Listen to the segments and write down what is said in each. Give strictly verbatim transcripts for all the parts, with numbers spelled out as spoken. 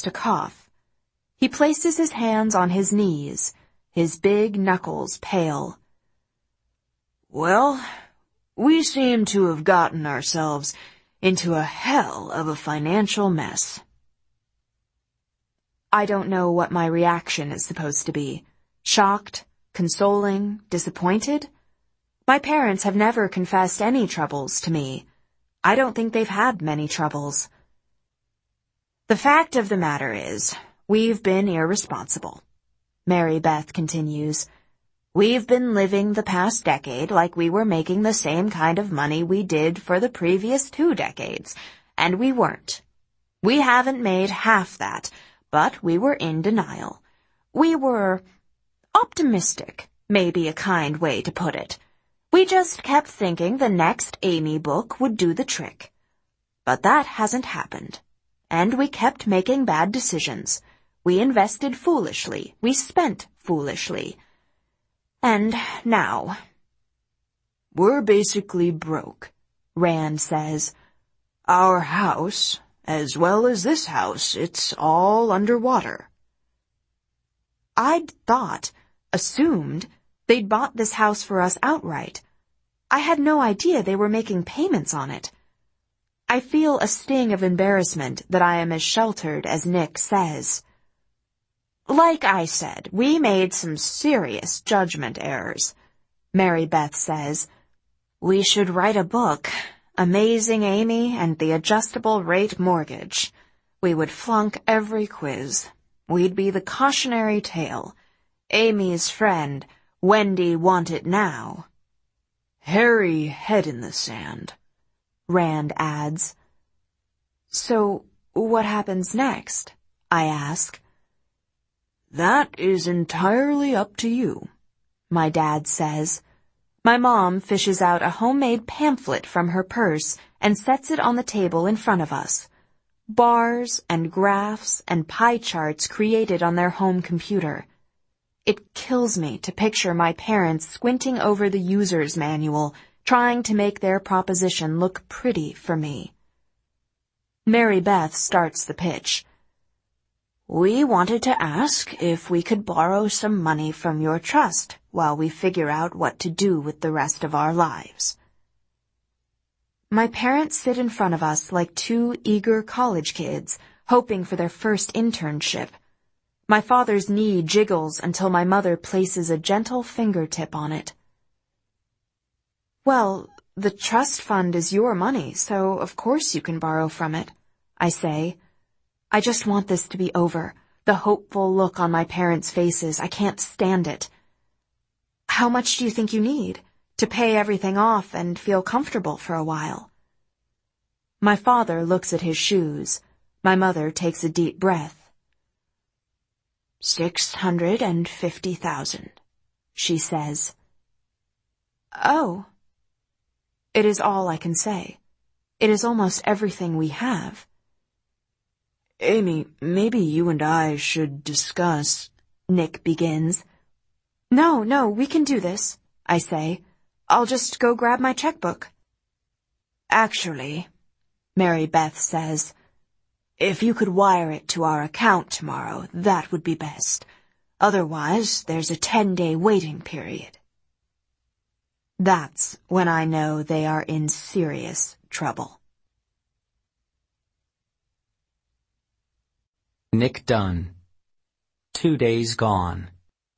to cough. He places his hands on his knees, his big knuckles pale. Well, we seem to have gotten ourselves into a hell of a financial mess. I don't know what my reaction is supposed to be. Shocked, consoling, disappointed? My parents have never confessed any troubles to me. I don't think they've had many troubles. The fact of the matter is, we've been irresponsible. Mary Beth continues. We've been living the past decade like we were making the same kind of money we did for the previous two decades, and we weren't. We haven't made half that, but we were in denial. We were optimistic, maybe a kind way to put it. We just kept thinking the next Amy book would do the trick. But that hasn't happened. And we kept making bad decisions. We invested foolishly. We spent foolishly. And now, we're basically broke, Rand says. Our house, as well as this house, it's all underwater. I'd thought, assumed, they'd bought this house for us outright. I had no idea they were making payments on it. I feel a sting of embarrassment that I am as sheltered as Nick says. Like I said, we made some serious judgment errors, Mary Beth says. We should write a book, Amazing Amy and the Adjustable Rate Mortgage. We would flunk every quiz. We'd be the cautionary tale. Amy's friend, Wendy want it now. Hairy head in the sand, Rand adds. So, what happens next? I ask. That is entirely up to you, my dad says. My mom fishes out a homemade pamphlet from her purse and sets it on the table in front of us. Bars and graphs and pie charts created on their home computer. It kills me to picture my parents squinting over the user's manual, trying to make their proposition look pretty for me. Mary Beth starts the pitch. We wanted to ask if we could borrow some money from your trust while we figure out what to do with the rest of our lives. My parents sit in front of us like two eager college kids, hoping for their first internship. My father's knee jiggles until my mother places a gentle fingertip on it. Well, the trust fund is your money, so of course you can borrow from it, I say. I just want this to be over. The hopeful look on my parents' faces, I can't stand it. How much do you think you need to pay everything off and feel comfortable for a while? My father looks at his shoes. My mother takes a deep breath. Six hundred and fifty thousand, she says. Oh. It is all I can say. It is almost everything we have. Amy, maybe you and I should discuss, Nick begins. No, no, we can do this, I say. I'll just go grab my checkbook. Actually, Mary Beth says, if you could wire it to our account tomorrow, that would be best. Otherwise, there's a ten-day waiting period. That's when I know they are in serious trouble. Nick Dunn. Two days gone.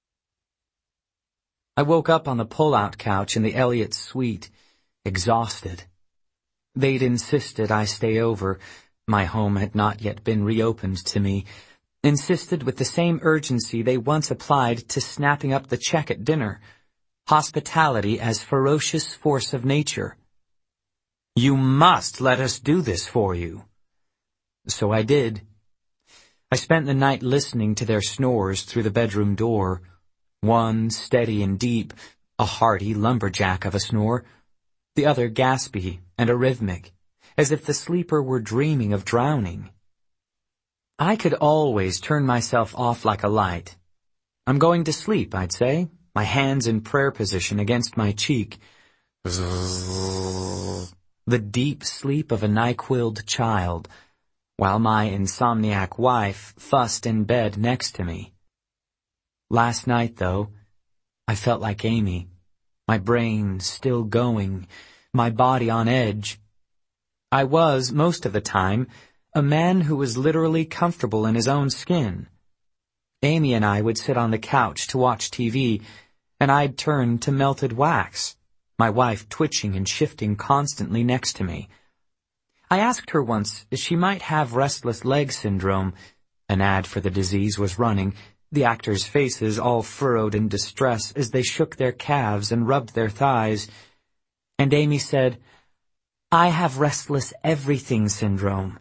I woke up on the pull-out couch in the Elliott suite, exhausted. They'd insisted I stay over. My home had not yet been reopened to me. Insisted with the same urgency they once applied to snapping up the check at dinner. Hospitality as ferocious force of nature. You must let us do this for you. So I did. I spent the night listening to their snores through the bedroom door. One steady and deep, a hearty lumberjack of a snore. The other gaspy and arrhythmic, as if the sleeper were dreaming of drowning. I could always turn myself off like a light. I'm going to sleep, I'd say, my hands in prayer position against my cheek. The deep sleep of a NyQuil'd child. while my insomniac wife fussed in bed next to me. Last night, though, I felt like Amy, my brain still going, my body on edge. I was, most of the time, a man who was literally comfortable in his own skin. Amy and I would sit on the couch to watch T V, and I'd turn to melted wax, my wife twitching and shifting constantly next to me. I asked her once if she might have restless leg syndrome. An ad for the disease was running, the actors' faces all furrowed in distress as they shook their calves and rubbed their thighs. And Amy said, "I have restless everything syndrome."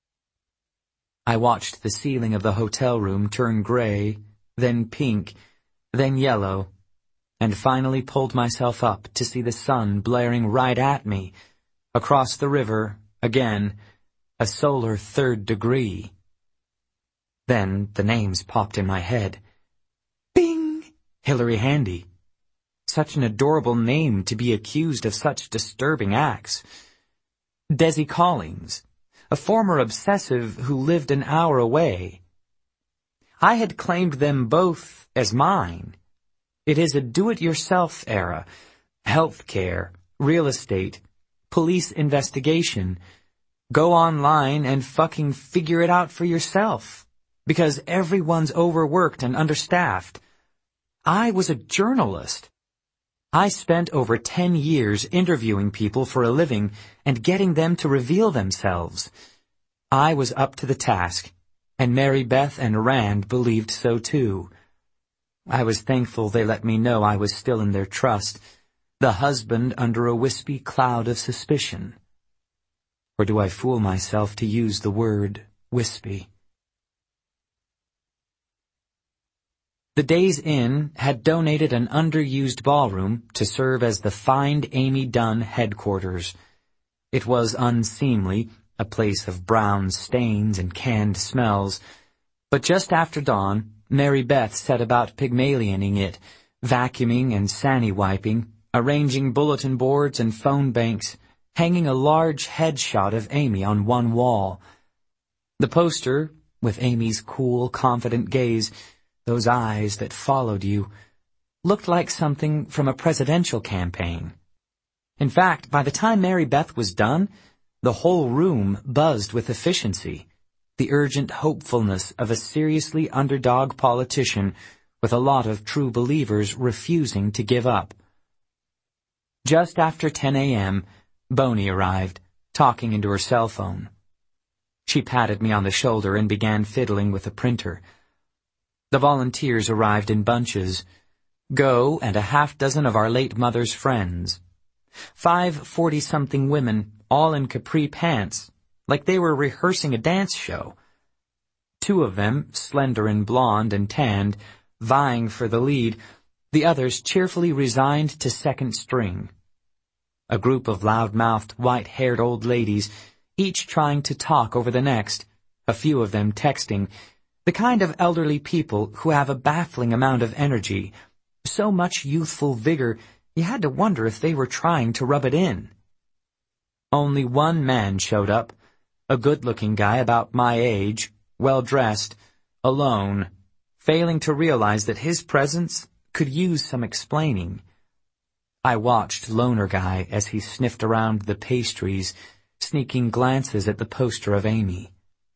I watched the ceiling of the hotel room turn gray, then pink, then yellow, and finally pulled myself up to see the sun blaring right at me, across the river, again, a solar third degree. Then the names popped in my head. Bing! Hilary Handy. Such an adorable name to be accused of such disturbing acts. Desi Collings, a former obsessive who lived an hour away. I had claimed them both as mine. It is a do-it-yourself era. Healthcare, real estate, police investigation. Go online and fucking figure it out for yourself, because everyone's overworked and understaffed. I was a journalist. I spent over ten years interviewing people for a living and getting them to reveal themselves. I was up to the task, and Mary Beth and Rand believed so too. I was thankful they let me know I was still in their trust, the husband under a wispy cloud of suspicion. Or do I fool myself to use the word wispy? The Days Inn had donated an underused ballroom to serve as the Find Amy Dunn headquarters. It was unseemly, a place of brown stains and canned smells, but just after dawn, Mary Beth set about Pygmalioning it, vacuuming and sani-wiping, arranging bulletin boards and phone banks, hanging a large headshot of Amy on one wall. The poster, with Amy's cool, confident gaze, those eyes that followed you, looked like something from a presidential campaign. In fact, by the time Mary Beth was done, the whole room buzzed with efficiency, the urgent hopefulness of a seriously underdog politician with a lot of true believers refusing to give up. Just after ten a.m., Boney arrived, talking into her cell phone. She patted me on the shoulder and began fiddling with the printer. The volunteers arrived in bunches. Go and a half dozen of our late mother's friends. Five forty-something women, all in capri pants, like they were rehearsing a dance show. Two of them, slender and blonde and tanned, vying for the lead, the others cheerfully resigned to second string. A group of loud-mouthed, white-haired old ladies, each trying to talk over the next, a few of them texting, the kind of elderly people who have a baffling amount of energy, so much youthful vigor you had to wonder if they were trying to rub it in. Only one man showed up, a good-looking guy about my age, well-dressed, alone, failing to realize that his presence could use some explaining. I watched Loner Guy as he sniffed around the pastries, sneaking glances at the poster of Amy.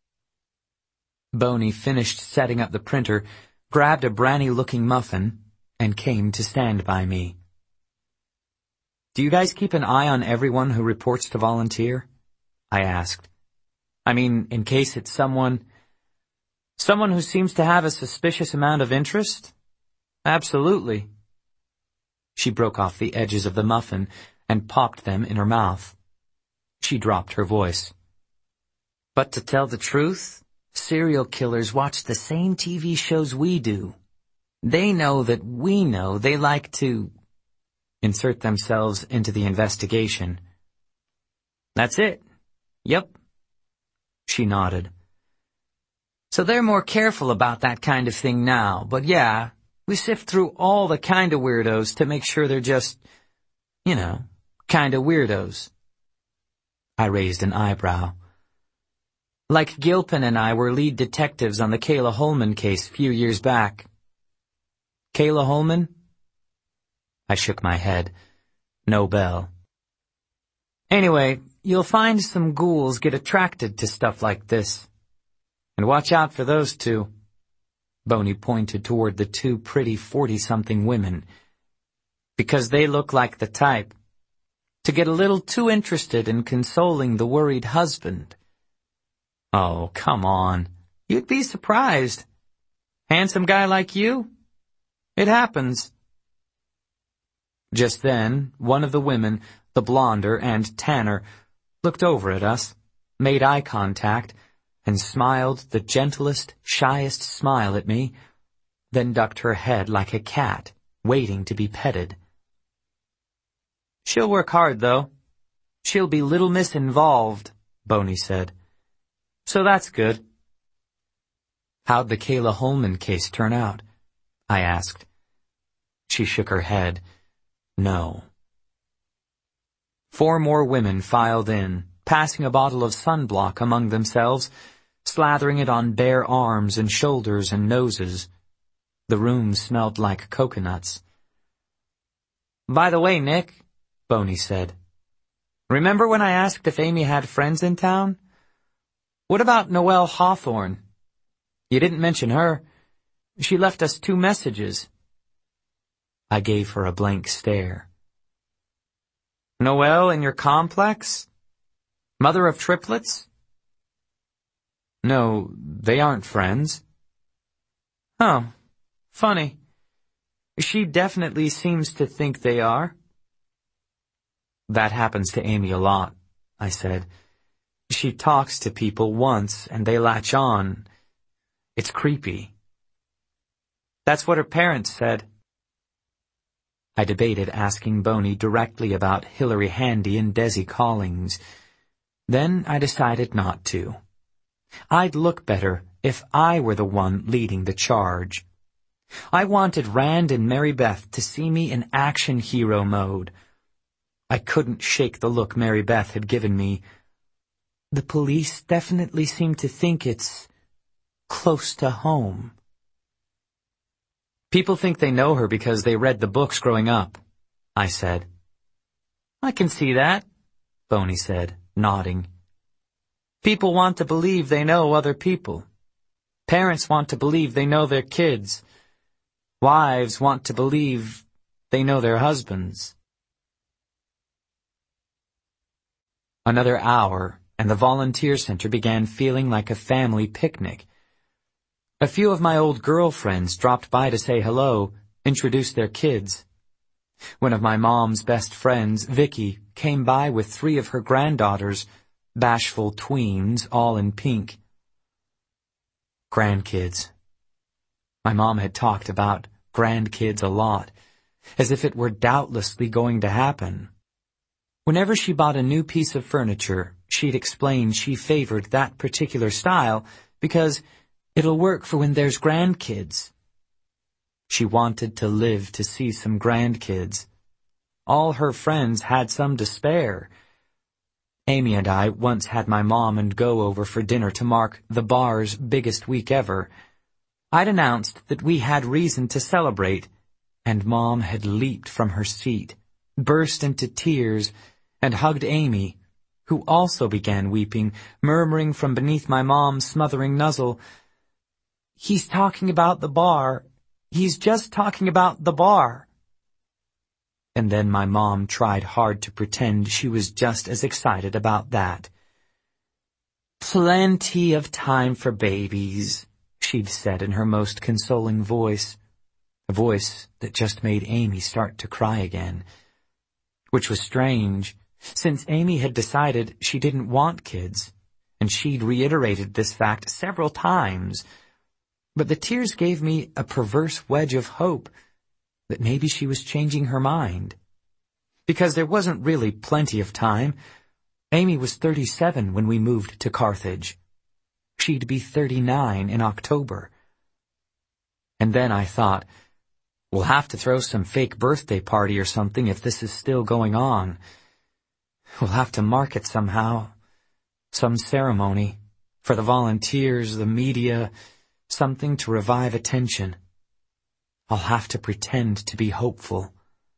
Boney finished setting up the printer, grabbed a branny-looking muffin, and came to stand by me. "Do you guys keep an eye on everyone who reports to volunteer?" I asked. "I mean, in case it's someone... someone who seems to have a suspicious amount of interest?" "Absolutely." She broke off the edges of the muffin and popped them in her mouth. She dropped her voice. "But to tell the truth, serial killers watch the same T V shows we do. They know that we know they like to insert themselves into the investigation." "That's it. Yep." She nodded. "So they're more careful about that kind of thing now, but yeah, we sift through all the kind of weirdos to make sure they're just, you know, kind of weirdos." I raised an eyebrow. Like Gilpin and I were lead detectives on the Kayla Holman case a few years back. Kayla Holman? I shook my head. No bell. Anyway, you'll find some ghouls get attracted to stuff like this. And watch out for those two. Boney pointed toward the two pretty forty-something women. Because they look like the type to get a little too interested in consoling the worried husband. Oh, come on. You'd be surprised. Handsome guy like you? It happens. Just then, one of the women, the blonder and Tanner, looked over at us, made eye contact, and smiled the gentlest, shyest smile at me, then ducked her head like a cat, waiting to be petted. She'll work hard, though. She'll be Little Miss Involved, Boney said. So that's good. How'd the Kayla Holman case turn out? I asked. She shook her head. No. Four more women filed in, passing a bottle of sunblock among themselves, slathering it on bare arms and shoulders and noses. The room smelled like coconuts. By the way, Nick, Boney said, remember when I asked if Amy had friends in town? What about Noelle Hawthorne? You didn't mention her. She left us two messages. I gave her a blank stare. Noelle in your complex? Mother of triplets? No, they aren't friends. Oh, funny. She definitely seems to think they are. That happens to Amy a lot, I said. She talks to people once and they latch on. It's creepy. That's what her parents said. I debated asking Boney directly about Hilary Handy and Desi Collings. Then I decided not to. I'd look better if I were the one leading the charge. I wanted Rand and Mary Beth to see me in action hero mode. I couldn't shake the look Mary Beth had given me. The police definitely seem to think it's close to home. People think they know her because they read the books growing up, I said. I can see that, Boney said, nodding. People want to believe they know other people. Parents want to believe they know their kids. Wives want to believe they know their husbands. Another hour, and the volunteer center began feeling like a family picnic. A few of my old girlfriends dropped by to say hello, introduce their kids. One of my mom's best friends, Vicky, came by with three of her granddaughters, bashful tweens, all in pink. Grandkids. My mom had talked about grandkids a lot, as if it were doubtlessly going to happen. Whenever she bought a new piece of furniture, she'd explain she favored that particular style because it'll work for when there's grandkids. She wanted to live to see some grandkids. All her friends had some to spare. Amy and I once had my mom and Go over for dinner to mark the bar's biggest week ever. I'd announced that we had reason to celebrate, and Mom had leaped from her seat, burst into tears, and hugged Amy, who also began weeping, murmuring from beneath my mom's smothering nuzzle, "He's talking about the bar. He's just talking about the bar." And then my mom tried hard to pretend she was just as excited about that. "Plenty of time for babies," she'd said in her most consoling voice, a voice that just made Amy start to cry again, which was strange, since Amy had decided she didn't want kids, and she'd reiterated this fact several times. But the tears gave me a perverse wedge of hope that maybe she was changing her mind. Because there wasn't really plenty of time. Amy was thirty-seven when we moved to Carthage. She'd be thirty-nine in October. And then I thought, we'll have to throw some fake birthday party or something if this is still going on. We'll have to mark it somehow. Some ceremony. For the volunteers, the media, something to revive attention. I'll have to pretend to be hopeful.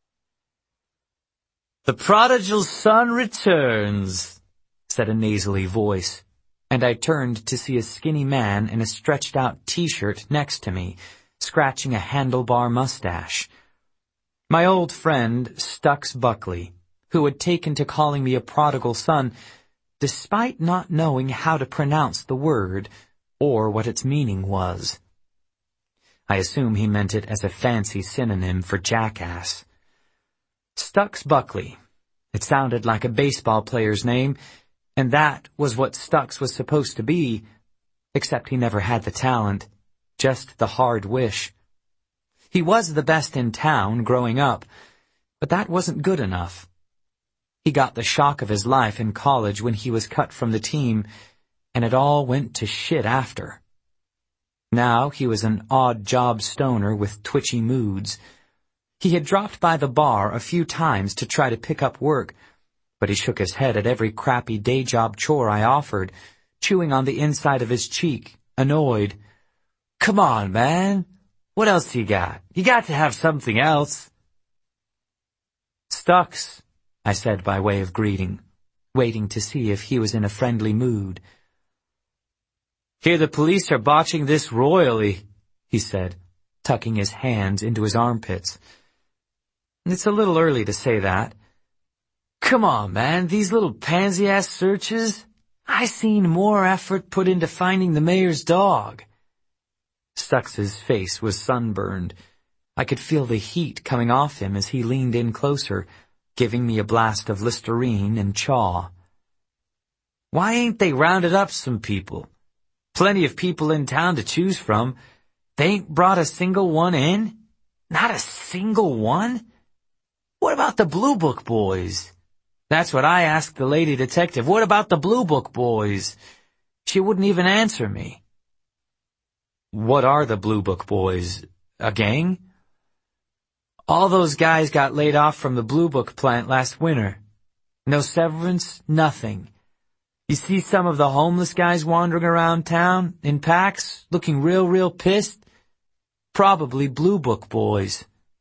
"The prodigal son returns," said a nasally voice, and I turned to see a skinny man in a stretched-out t-shirt next to me, scratching a handlebar mustache. My old friend, Stux Buckley, who had taken to calling me a prodigal son, despite not knowing how to pronounce the word or what its meaning was. I assume he meant it as a fancy synonym for jackass. Stux Buckley. It sounded like a baseball player's name, and that was what Stux was supposed to be, except he never had the talent, just the hard wish. He was the best in town growing up, but that wasn't good enough. He got the shock of his life in college when he was cut from the team, and it all went to shit after. Now he was an odd-job stoner with twitchy moods. He had dropped by the bar a few times to try to pick up work, but he shook his head at every crappy day-job chore I offered, chewing on the inside of his cheek, annoyed. "Come on, man. What else you got? You got to have something else." "Stux," I said by way of greeting, waiting to see if he was in a friendly mood. "Hear the police are botching this royally," he said, tucking his hands into his armpits. "It's a little early to say that." "Come on, man, these little pansy-ass searches. I seen more effort put into finding the mayor's dog." Stux's face was sunburned. I could feel the heat coming off him as he leaned in closer, giving me a blast of Listerine and chaw. "Why ain't they rounded up some people? Plenty of people in town to choose from. They ain't brought a single one in? Not a single one? What about the Blue Book boys?" That's what I asked the lady detective. "What about the Blue Book boys?" She wouldn't even answer me. "What are the Blue Book boys? A gang?" "All those guys got laid off from the Blue Book plant last winter. No severance, nothing. You see some of the homeless guys wandering around town in packs, looking real, real pissed? Probably Blue Book boys."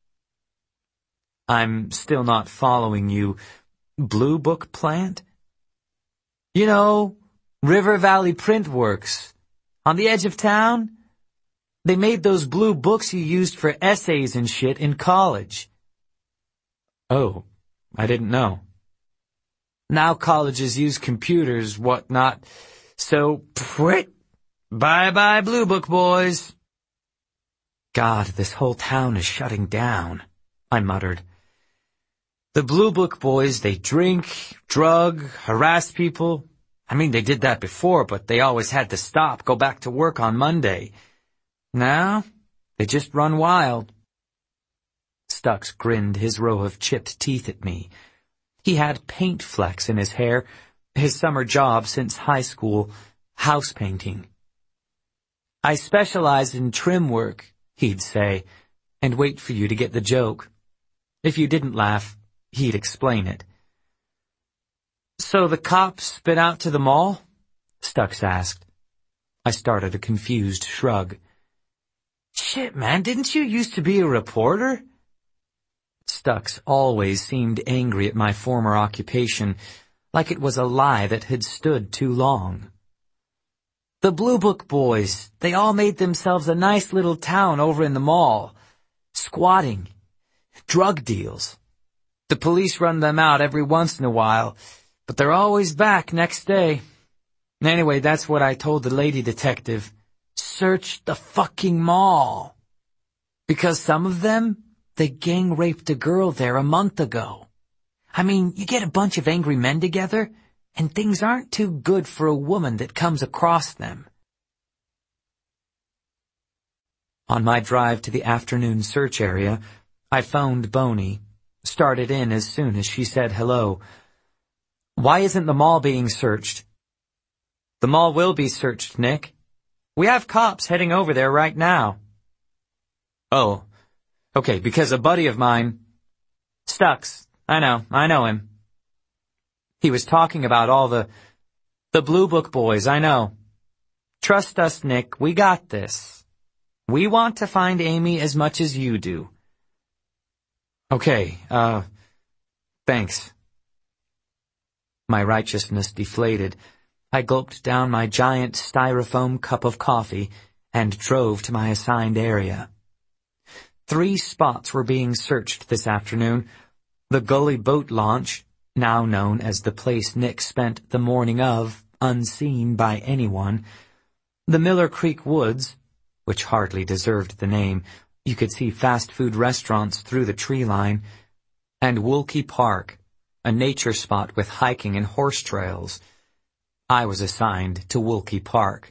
"I'm still not following you. Blue Book plant?" "You know, River Valley Print Works. On the edge of town? They made those blue books you used for essays and shit in college." "Oh, I didn't know." "Now colleges use computers, whatnot. So, pwit, bye-bye Blue Book boys." "God, this whole town is shutting down," I muttered. "The Blue Book boys, they drink, drug, harass people. I mean, they did that before, but they always had to stop, go back to work on Monday. Now, they just run wild." Stux grinned his row of chipped teeth at me. He had paint flecks in his hair, his summer job since high school, house painting. "I specialize in trim work," he'd say, and wait for you to get the joke. If you didn't laugh, he'd explain it. "So the cops been out to the mall?" Stux asked. I started a confused shrug. "Shit, man, didn't you used to be a reporter?" Stux always seemed angry at my former occupation, like it was a lie that had stood too long. "The Blue Book boys, they all made themselves a nice little town over in the mall. Squatting. Drug deals. The police run them out every once in a while, but they're always back next day. Anyway, that's what I told the lady detective. Search the fucking mall. Because some of them, they gang raped a girl there a month ago. I mean, you get a bunch of angry men together, and things aren't too good for a woman that comes across them." On my drive to the afternoon search area, I phoned Boney, started in as soon as she said hello. "Why isn't the mall being searched?" "The mall will be searched, Nick. We have cops heading over there right now." "Oh, okay, because a buddy of mine..." "Stux, I know, I know him. He was talking about all the... the Blue Book boys, I know. Trust us, Nick, we got this. We want to find Amy as much as you do. Okay, uh, thanks. My righteousness deflated. I gulped down my giant styrofoam cup of coffee and drove to my assigned area. Three spots were being searched this afternoon. The Gully Boat Launch, now known as the place Nick spent the morning of, unseen by anyone. The Miller Creek Woods, which hardly deserved the name. You could see fast food restaurants through the tree line. And Woolkey Park, a nature spot with hiking and horse trails. I was assigned to Woolkey Park.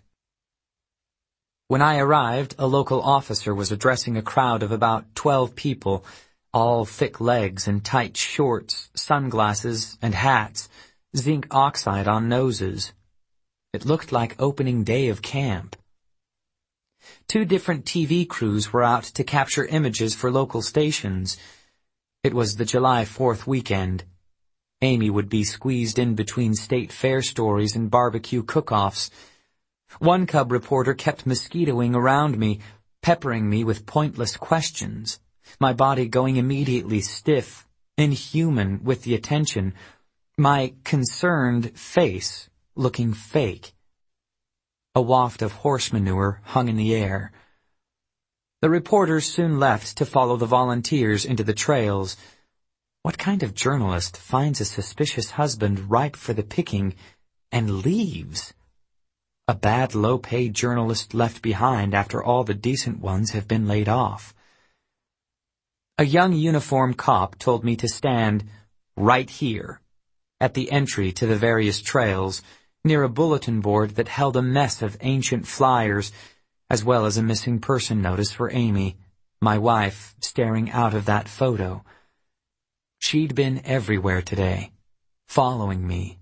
When I arrived, a local officer was addressing a crowd of about twelve people, all thick legs and tight shorts, sunglasses and hats, zinc oxide on noses. It looked like opening day of camp. Two different T V crews were out to capture images for local stations. It was the July fourth weekend. Amy would be squeezed in between state fair stories and barbecue cook-offs. One cub reporter kept mosquitoing around me, peppering me with pointless questions, my body going immediately stiff, inhuman with the attention, my concerned face looking fake. A waft of horse manure hung in the air. The reporters soon left to follow the volunteers into the trails. What kind of journalist finds a suspicious husband ripe for the picking and leaves? A bad low-paid journalist left behind after all the decent ones have been laid off. A young uniformed cop told me to stand right here, at the entry to the various trails, near a bulletin board that held a mess of ancient flyers, as well as a missing person notice for Amy, my wife, staring out of that photo. She'd been everywhere today, following me.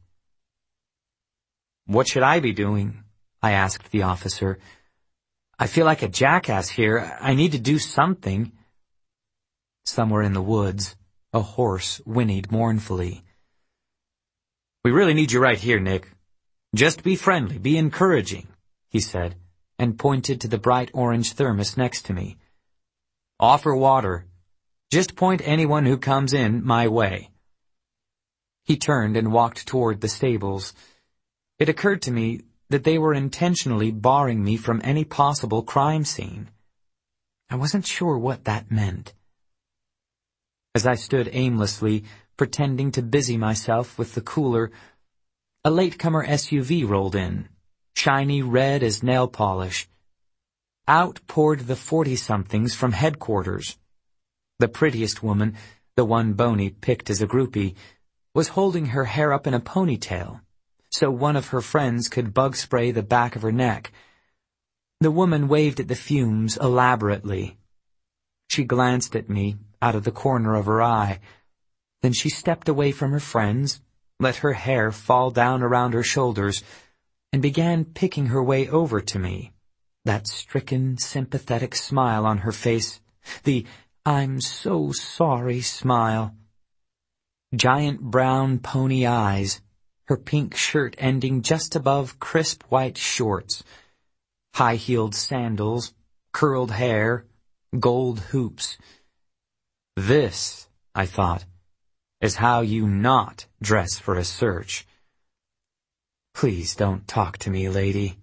What should I be doing? I asked the officer. I feel like a jackass here. I need to do something. Somewhere in the woods, a horse whinnied mournfully. We really need you right here, Nick. Just be friendly, be encouraging, he said, and pointed to the bright orange thermos next to me. Offer water. Just point anyone who comes in my way. He turned and walked toward the stables. It occurred to me that they were intentionally barring me from any possible crime scene. I wasn't sure what that meant. As I stood aimlessly, pretending to busy myself with the cooler, a latecomer S U V rolled in, shiny red as nail polish. Out poured the forty-somethings from headquarters. The prettiest woman, the one Boney picked as a groupie, was holding her hair up in a ponytail, so one of her friends could bug spray the back of her neck. The woman waved at the fumes elaborately. She glanced at me out of the corner of her eye. Then she stepped away from her friends, let her hair fall down around her shoulders, and began picking her way over to me, that stricken, sympathetic smile on her face, the I'm so sorry smile. Giant brown pony eyes, her pink shirt ending just above crisp white shorts, high-heeled sandals, curled hair, gold hoops. This, I thought, is how you not dress for a search. Please don't talk to me, lady.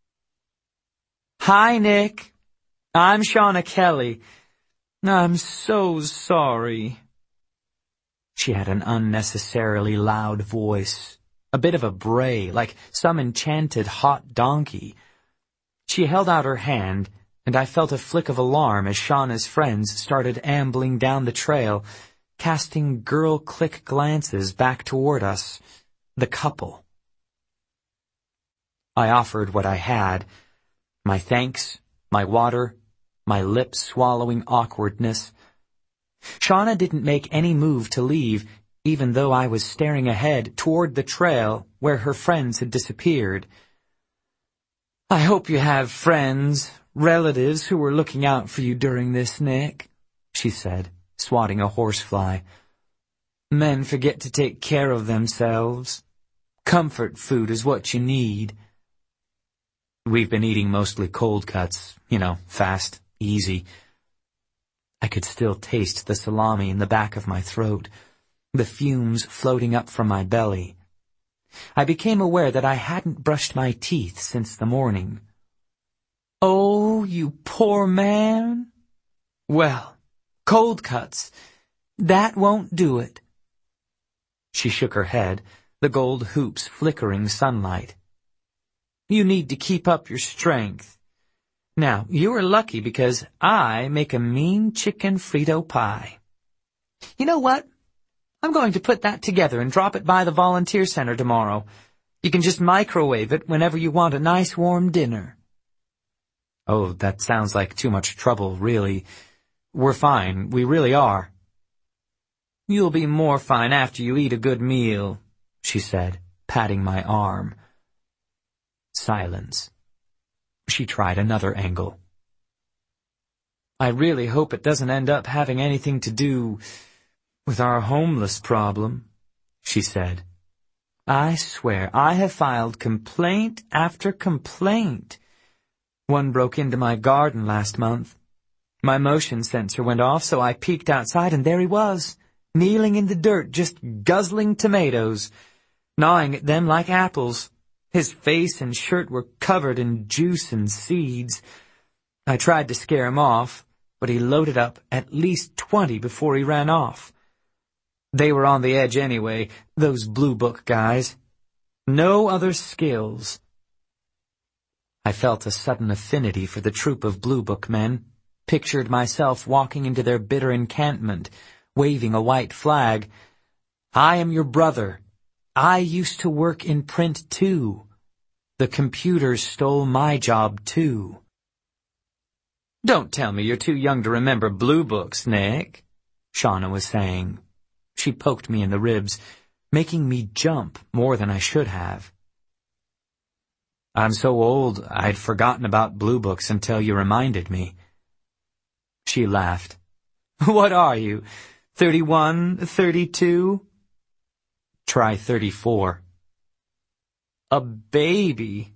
Hi, Nick. I'm Shauna Kelly. I'm so sorry. She had an unnecessarily loud voice, a bit of a bray, like some enchanted hot donkey. She held out her hand, and I felt a flick of alarm as Shauna's friends started ambling down the trail, casting girl-click glances back toward us, the couple. I offered what I had, my thanks, my water, my lip-swallowing awkwardness. Shauna didn't make any move to leave, even though I was staring ahead toward the trail where her friends had disappeared. I hope you have friends, relatives who were looking out for you during this, Nick, she said, swatting a horsefly. Men forget to take care of themselves. Comfort food is what you need. We've been eating mostly cold cuts, you know, fast, easy. I could still taste the salami in the back of my throat, the fumes floating up from my belly. I became aware that I hadn't brushed my teeth since the morning. "Oh, you poor man. Well, cold cuts, that won't do it." She shook her head, the gold hoops flickering sunlight. "You need to keep up your strength. Now, you are lucky because I make a mean chicken Frito pie. You know what? I'm going to put that together and drop it by the volunteer center tomorrow. You can just microwave it whenever you want a nice warm dinner." "Oh, that sounds like too much trouble, really. We're fine, we really are." "You'll be more fine after you eat a good meal," she said, patting my arm. Silence. She tried another angle. "I really hope it doesn't end up having anything to do with our homeless problem," she said. "I swear I have filed complaint after complaint. One broke into my garden last month. My motion sensor went off, so I peeked outside, and there he was, kneeling in the dirt, just guzzling tomatoes, gnawing at them like apples. His face and shirt were covered in juice and seeds. I tried to scare him off, but he loaded up at least twenty before he ran off. They were on the edge anyway, those Blue Book guys. No other skills." I felt a sudden affinity for the troop of Blue Book men, pictured myself walking into their bitter encampment, waving a white flag. "I am your brother. I used to work in print too. The computers stole my job too." "Don't tell me you're too young to remember Blue Books, Nick," Shauna was saying. She poked me in the ribs, making me jump more than I should have. "I'm so old, I'd forgotten about Blue Books until you reminded me." She laughed. "What are you, thirty-one, thirty-two? Try thirty-four. A baby."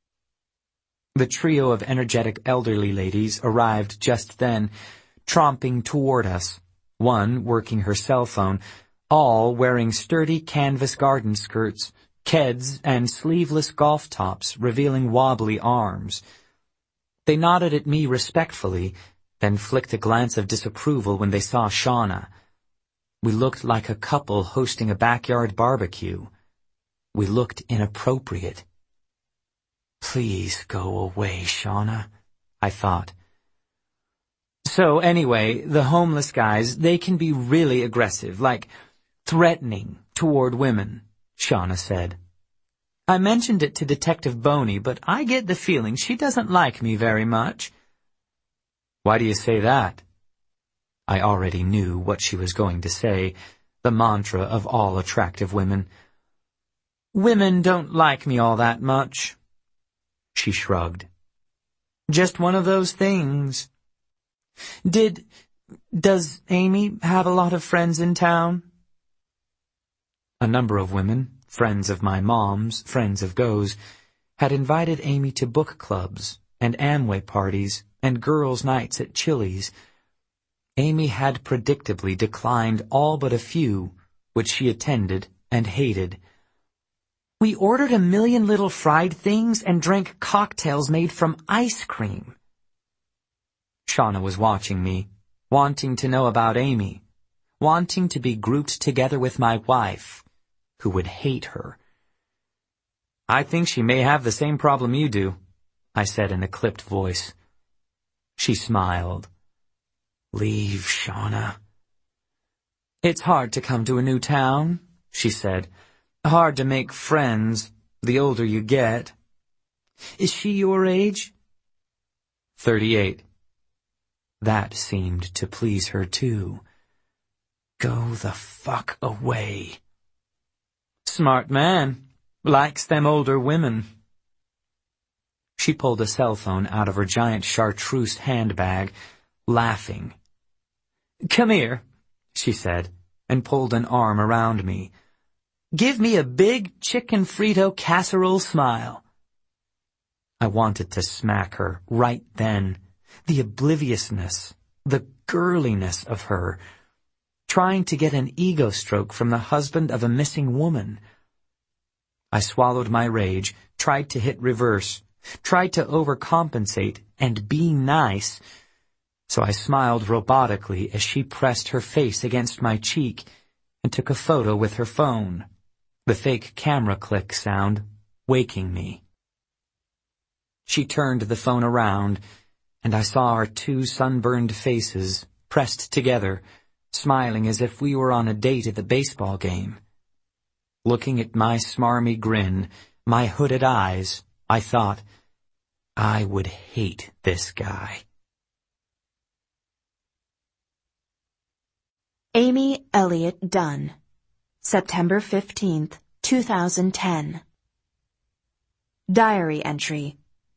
The trio of energetic elderly ladies arrived just then, tromping toward us, one working her cell phone, all wearing sturdy canvas garden skirts, keds, and sleeveless golf tops revealing wobbly arms. They nodded at me respectfully, then flicked a glance of disapproval when they saw Shauna. We looked like a couple hosting a backyard barbecue. We looked inappropriate. "Please go away, Shauna," I thought. "So anyway, the homeless guys, they can be really aggressive, like threatening toward women," Shauna said. "I mentioned it to Detective Boney, but I get the feeling she doesn't like me very much." "Why do you say that?" I already knew what she was going to say, the mantra of all attractive women. "Women don't like me all that much." She shrugged. "Just one of those things." Did, does Amy have a lot of friends in town?" A number of women, friends of my mom's, friends of Go's, had invited Amy to book clubs and Amway parties and girls' nights at Chili's. Amy had predictably declined all but a few, which she attended and hated. "We ordered a million little fried things and drank cocktails made from ice cream." Shauna was watching me, wanting to know about Amy, wanting to be grouped together with my wife, who would hate her. "I think she may have the same problem you do," I said in a clipped voice. She smiled. "Leave, Shauna." "It's hard to come to a new town," she said. "Hard to make friends, the older you get." "Is she your age?" Thirty-eight. That seemed to please her too. Go the fuck away. "Smart man. Likes them older women." She pulled a cell phone out of her giant chartreuse handbag, laughing. "Come here," she said, and pulled an arm around me. "Give me a big chicken Frito casserole smile." I wanted to smack her right then. The obliviousness, the girliness of her, trying to get an ego stroke from the husband of a missing woman. I swallowed my rage, tried to hit reverse, tried to overcompensate and be nice, so I smiled robotically as she pressed her face against my cheek and took a photo with her phone, the fake camera click sound waking me. She turned the phone around, and I saw our two sunburned faces pressed together, smiling as if we were on a date at the baseball game. Looking at my smarmy grin, my hooded eyes, I thought, I would hate this guy. Amy Elliott Dunn, September fifteenth, two thousand ten. Diary entry.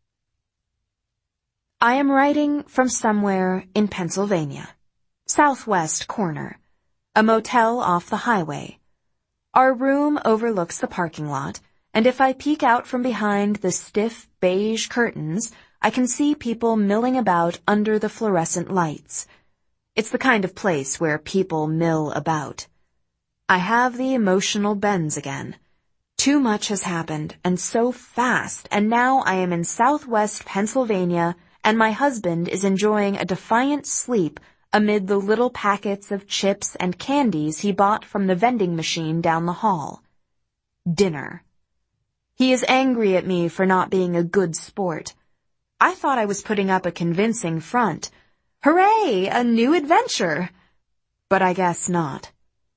I am writing from somewhere in Pennsylvania. Southwest corner. A motel off the highway. Our room overlooks the parking lot, and if I peek out from behind the stiff beige curtains, I can see people milling about under the fluorescent lights. It's the kind of place where people mill about. I have the emotional bends again. Too much has happened, and so fast, and now I am in Southwest Pennsylvania, and my husband is enjoying a defiant sleep amid the little packets of chips and candies he bought from the vending machine down the hall. Dinner. He is angry at me for not being a good sport. I thought I was putting up a convincing front. Hooray, a new adventure! But I guess not.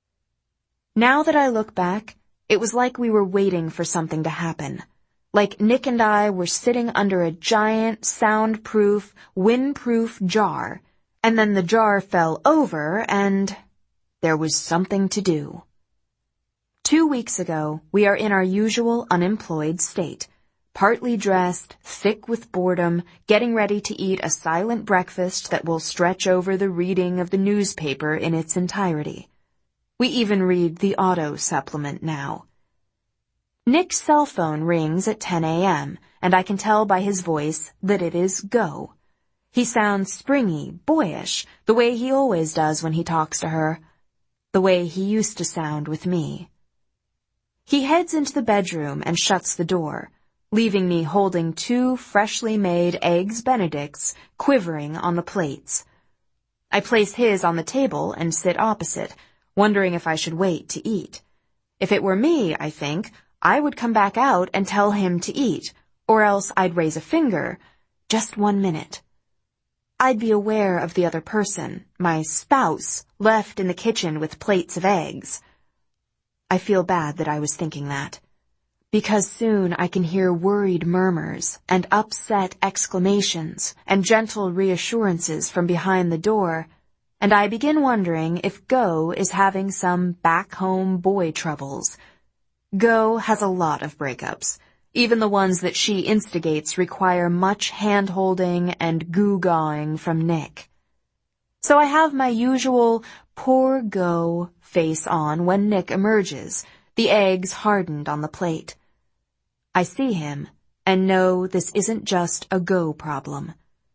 Now that I look back, it was like we were waiting for something to happen. Like Nick and I were sitting under a giant, soundproof, windproof jar, and then the jar fell over, and there was something to do. Two weeks ago, we are in our usual unemployed state, partly dressed, thick with boredom, getting ready to eat a silent breakfast that will stretch over the reading of the newspaper in its entirety. We even read the auto supplement now. Nick's cell phone rings at ten a.m., and I can tell by his voice that it is go. He sounds springy, boyish, the way he always does when he talks to her, the way he used to sound with me. He heads into the bedroom and shuts the door, leaving me holding two freshly made Eggs Benedicts quivering on the plates. I place his on the table and sit opposite, wondering if I should wait to eat. If it were me, I think, I would come back out and tell him to eat, or else I'd raise a finger. Just one minute. I'd be aware of the other person, my spouse, left in the kitchen with plates of eggs. I feel bad that I was thinking that, because soon I can hear worried murmurs and upset exclamations and gentle reassurances from behind the door, and I begin wondering if Go is having some back-home boy troubles. Go has a lot of breakups. Even the ones that she instigates require much hand-holding and goo-gawing from Nick. So I have my usual poor Go face on when Nick emerges, the eggs hardened on the plate. I see him and know this isn't just a Go problem.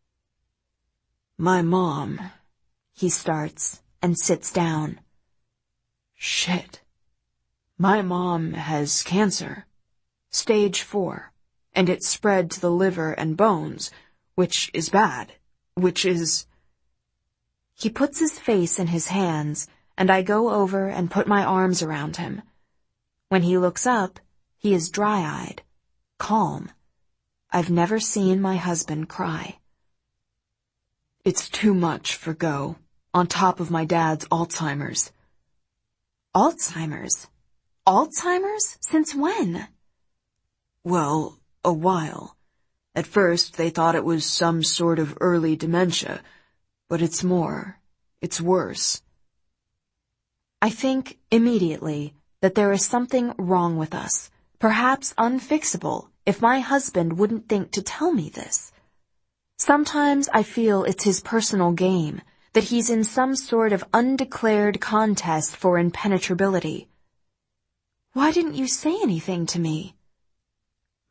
My mom, he starts and sits down. Shit. My mom has cancer. Stage four, and it's spread to the liver and bones, which is bad, which is... He puts his face in his hands, and I go over and put my arms around him. When he looks up, he is dry-eyed, calm. I've never seen my husband cry. It's too much for Go, on top of my dad's Alzheimer's. Alzheimer's? Alzheimer's? Since when? Well, a while. At first, they thought it was some sort of early dementia, but it's more. It's worse. I think, immediately, that there is something wrong with us, perhaps unfixable, if my husband wouldn't think to tell me this. Sometimes I feel it's his personal game, that he's in some sort of undeclared contest for impenetrability. Why didn't you say anything to me?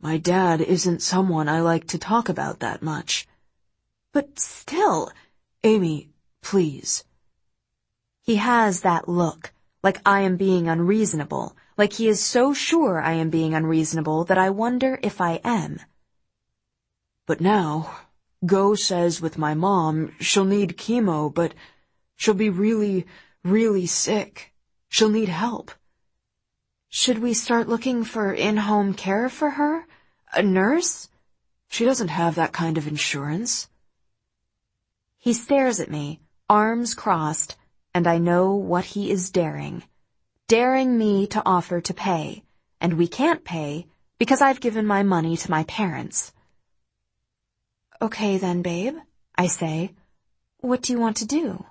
My dad isn't someone I like to talk about that much. But still, Amy, please. He has that look, like I am being unreasonable, like he is so sure I am being unreasonable that I wonder if I am. But now, Go says with my mom, she'll need chemo, but she'll be really, really sick. She'll need help. Should we start looking for in-home care for her? A nurse? She doesn't have that kind of insurance. He stares at me, arms crossed, and I know what he is daring. Daring me to offer to pay, and we can't pay because I've given my money to my parents. Okay then, babe, I say. What do you want to do?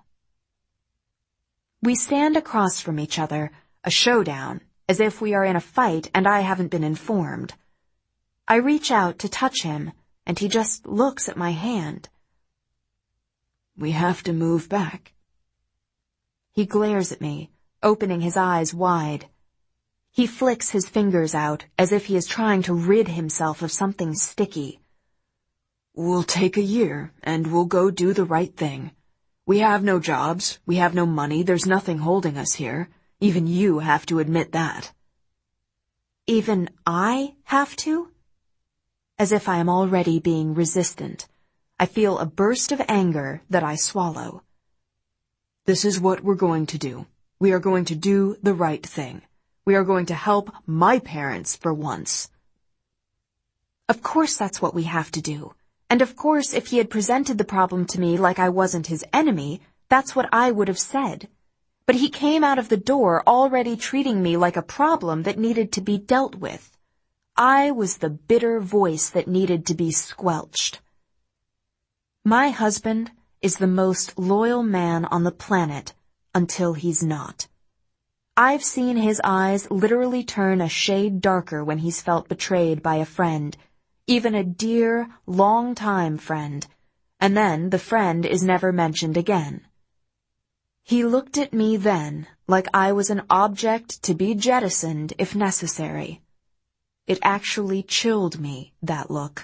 We stand across from each other, a showdown, as if we are in a fight and I haven't been informed. I reach out to touch him, and he just looks at my hand. We have to move back. He glares at me, opening his eyes wide. He flicks his fingers out as if he is trying to rid himself of something sticky. We'll take a year, and we'll go do the right thing. We have no jobs, we have no money, there's nothing holding us here. Even you have to admit that. Even I have to? As if I am already being resistant. I feel a burst of anger that I swallow. This is what we're going to do. We are going to do the right thing. We are going to help my parents for once. Of course that's what we have to do. And of course if he had presented the problem to me like I wasn't his enemy, that's what I would have said. But he came out of the door already treating me like a problem that needed to be dealt with. I was the bitter voice that needed to be squelched. My husband is the most loyal man on the planet until he's not. I've seen his eyes literally turn a shade darker when he's felt betrayed by a friend, even a dear, long-time friend, and then the friend is never mentioned again. He looked at me then like I was an object to be jettisoned if necessary. It actually chilled me, that look.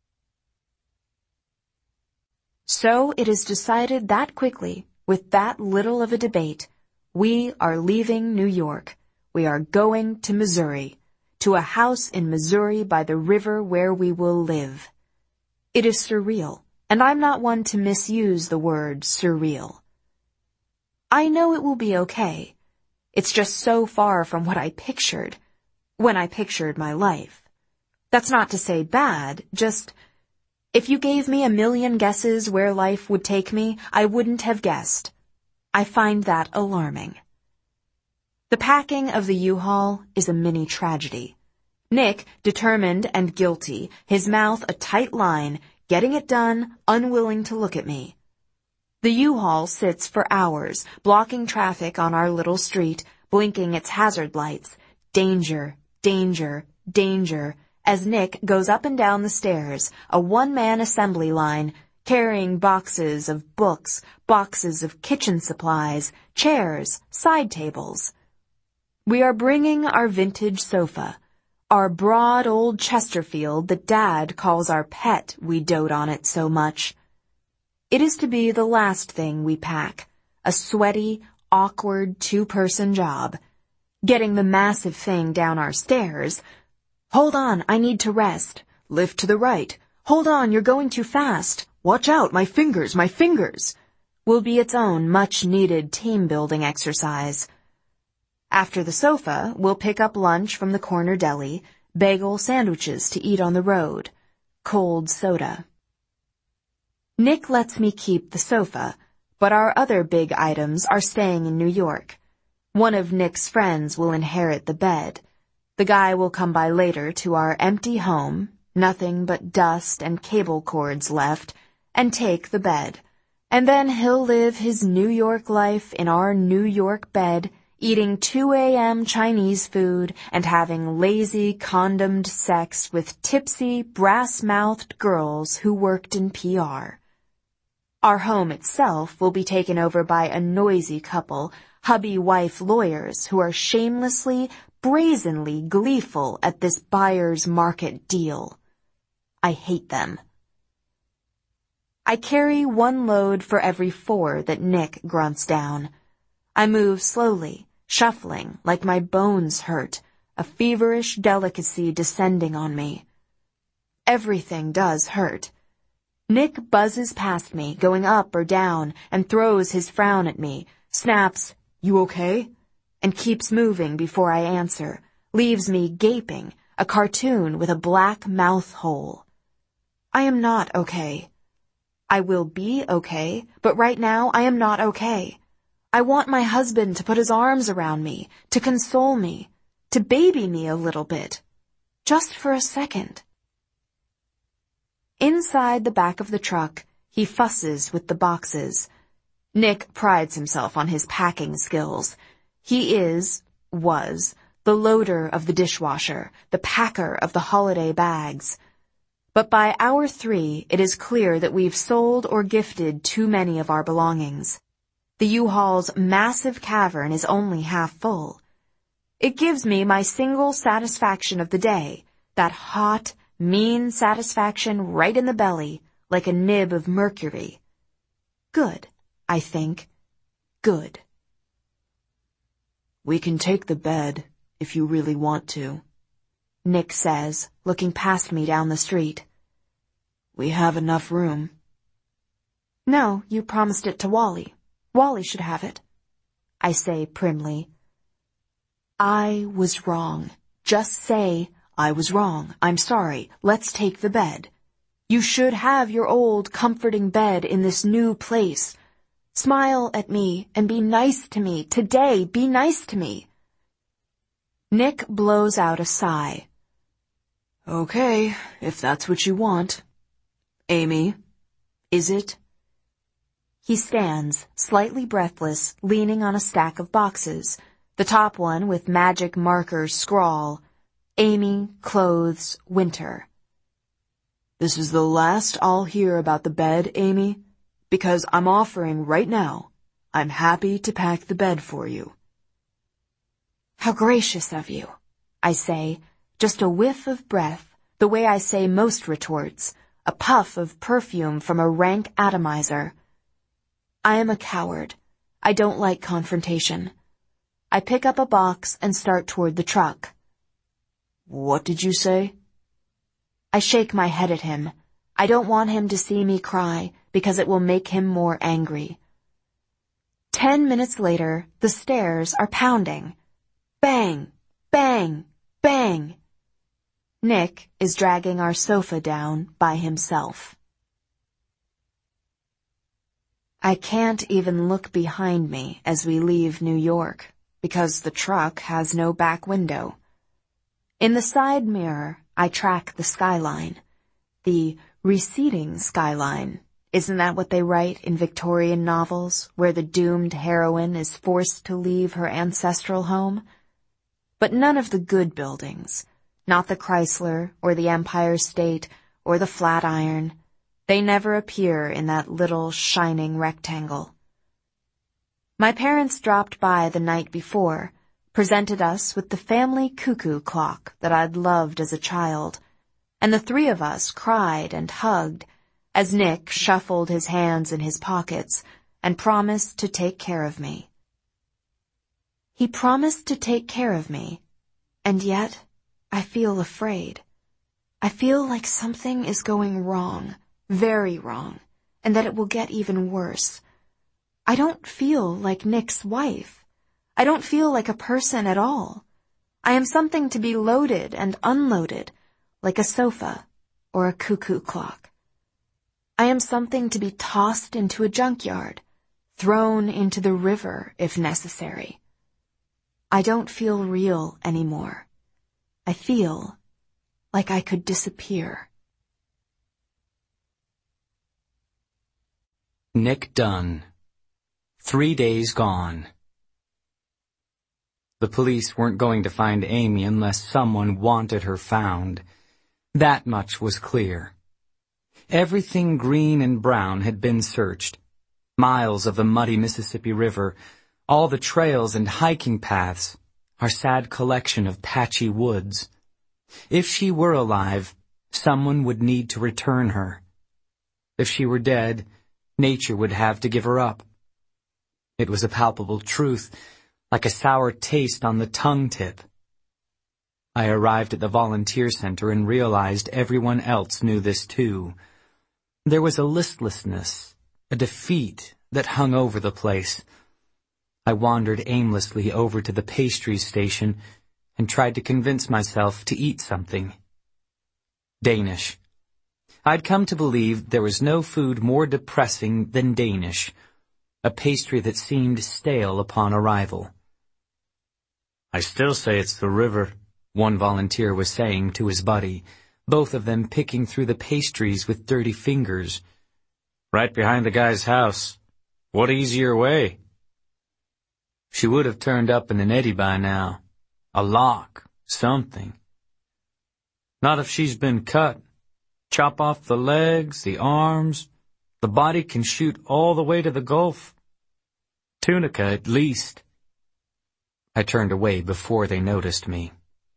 So it is decided that quickly, with that little of a debate, we are leaving New York. We are going to Missouri, to a house in Missouri by the river where we will live. It is surreal, and I'm not one to misuse the word surreal. I know it will be okay. It's just so far from what I pictured, when I pictured my life. That's not to say bad, just, if you gave me a million guesses where life would take me, I wouldn't have guessed. I find that alarming. The packing of the U-Haul is a mini tragedy. Nick, determined and guilty, his mouth a tight line, getting it done, unwilling to look at me. The U-Haul sits for hours, blocking traffic on our little street, blinking its hazard lights. Danger, danger, danger, as Nick goes up and down the stairs, a one-man assembly line, carrying boxes of books, boxes of kitchen supplies, chairs, side tables. We are bringing our vintage sofa, our broad old Chesterfield that Dad calls our pet, we dote on it so much. It is to be the last thing we pack, a sweaty, awkward two-person job. Getting the massive thing down our stairs. Hold on, I need to rest. Lift to the right. Hold on, you're going too fast. Watch out, my fingers, my fingers. Will be its own much-needed team-building exercise. After the sofa, we'll pick up lunch from the corner deli, bagel sandwiches to eat on the road, cold soda. Nick lets me keep the sofa, but our other big items are staying in New York. One of Nick's friends will inherit the bed. The guy will come by later to our empty home, nothing but dust and cable cords left, and take the bed. And then he'll live his New York life in our New York bed, eating two a.m. Chinese food and having lazy, condomed sex with tipsy, brass-mouthed girls who worked in P R. Our home itself will be taken over by a noisy couple, hubby-wife lawyers who are shamelessly, brazenly gleeful at this buyer's market deal. I hate them. I carry one load for every four that Nick grunts down. I move slowly, shuffling like my bones hurt, a feverish delicacy descending on me. Everything does hurt. Nick buzzes past me, going up or down, and throws his frown at me, snaps, "You okay?" and keeps moving before I answer, leaves me gaping, a cartoon with a black mouth hole. I am not okay. I will be okay, but right now I am not okay. I want my husband to put his arms around me, to console me, to baby me a little bit. Just for a second. Inside the back of the truck, he fusses with the boxes. Nick prides himself on his packing skills. He is, was, the loader of the dishwasher, the packer of the holiday bags. But by hour three, it is clear that we've sold or gifted too many of our belongings. The U-Haul's massive cavern is only half full. It gives me my single satisfaction of the day, that hot, mean satisfaction right in the belly, like a nib of mercury. Good, I think. Good. "We can take the bed, if you really want to," Nick says, looking past me down the street. "We have enough room." "No, you promised it to Wally. Wally should have it," I say primly. I was wrong. Just say, "I was wrong. I'm sorry. Let's take the bed. You should have your old comforting bed in this new place. Smile at me and be nice to me. Today, be nice to me." Nick blows out a sigh. "Okay, if that's what you want. Amy, is it?" He stands, slightly breathless, leaning on a stack of boxes, the top one with magic marker scrawl, "Amy, clothes, winter." "This is the last I'll hear about the bed, Amy, because I'm offering right now. I'm happy to pack the bed for you." "How gracious of you," I say, just a whiff of breath, the way I say most retorts, a puff of perfume from a rank atomizer. I am a coward. I don't like confrontation. I pick up a box and start toward the truck. "What did you say?" I shake my head at him. I don't want him to see me cry, because it will make him more angry. Ten minutes later, the stairs are pounding. Bang! Bang! Bang! Nick is dragging our sofa down by himself. I can't even look behind me as we leave New York, because the truck has no back window. In the side mirror, I track the skyline. The receding skyline. Isn't that what they write in Victorian novels, where the doomed heroine is forced to leave her ancestral home? But none of the good buildings, not the Chrysler or the Empire State or the Flatiron, they never appear in that little shining rectangle. My parents dropped by the night before, presented us with the family cuckoo clock that I'd loved as a child, and the three of us cried and hugged as Nick shuffled his hands in his pockets and promised to take care of me. He promised to take care of me, and yet I feel afraid. I feel like something is going wrong, very wrong, and that it will get even worse. I don't feel like Nick's wife. I don't feel like a person at all. I am something to be loaded and unloaded, like a sofa or a cuckoo clock. I am something to be tossed into a junkyard, thrown into the river if necessary. I don't feel real anymore. I feel like I could disappear. Nick Dunn. Three days gone. The police weren't going to find Amy unless someone wanted her found. That much was clear. Everything green and brown had been searched. Miles of the muddy Mississippi River, all the trails and hiking paths, our sad collection of patchy woods. If she were alive, someone would need to return her. If she were dead, nature would have to give her up. It was a palpable truth, like a sour taste on the tongue tip. I arrived at the volunteer center and realized everyone else knew this too. There was a listlessness, a defeat that hung over the place. I wandered aimlessly over to the pastry station and tried to convince myself to eat something. Danish. I'd come to believe there was no food more depressing than Danish, a pastry that seemed stale upon arrival. I still say it's the river, one volunteer was saying to his buddy, both of them picking through the pastries with dirty fingers. Right behind the guy's house. What easier way? She would have turned up in an eddy by now. A lock, something. Not if she's been cut. Chop off the legs, the arms. The body can shoot all the way to the Gulf. Tunica, at least. I turned away before they noticed me.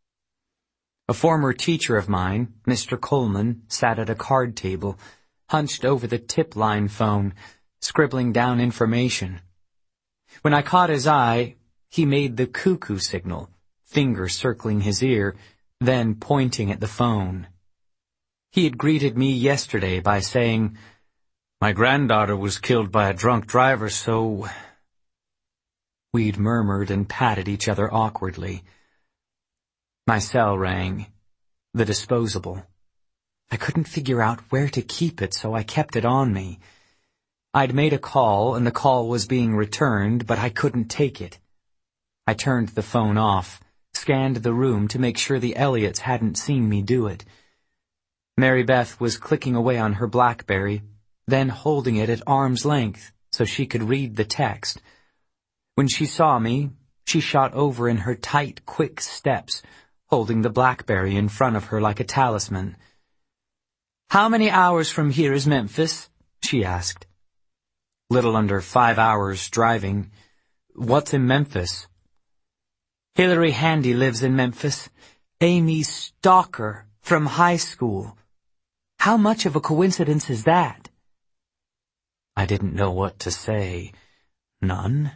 A former teacher of mine, Mister Coleman, sat at a card table, hunched over the tip line phone, scribbling down information. When I caught his eye, he made the cuckoo signal, finger circling his ear, then pointing at the phone. He had greeted me yesterday by saying, "My granddaughter was killed by a drunk driver, so..." We'd murmured and patted each other awkwardly. My cell rang. The disposable. I couldn't figure out where to keep it, so I kept it on me. I'd made a call, and the call was being returned, but I couldn't take it. I turned the phone off, scanned the room to make sure the Elliots hadn't seen me do it. Mary Beth was clicking away on her BlackBerry, then holding it at arm's length so she could read the text. When she saw me, she shot over in her tight, quick steps, holding the BlackBerry in front of her like a talisman. "How many hours from here is Memphis?" she asked. "Little under five hours driving. What's in Memphis?" "Hillary Handy lives in Memphis. Amy's stalker from high school. How much of a coincidence is that?" I didn't know what to say. None?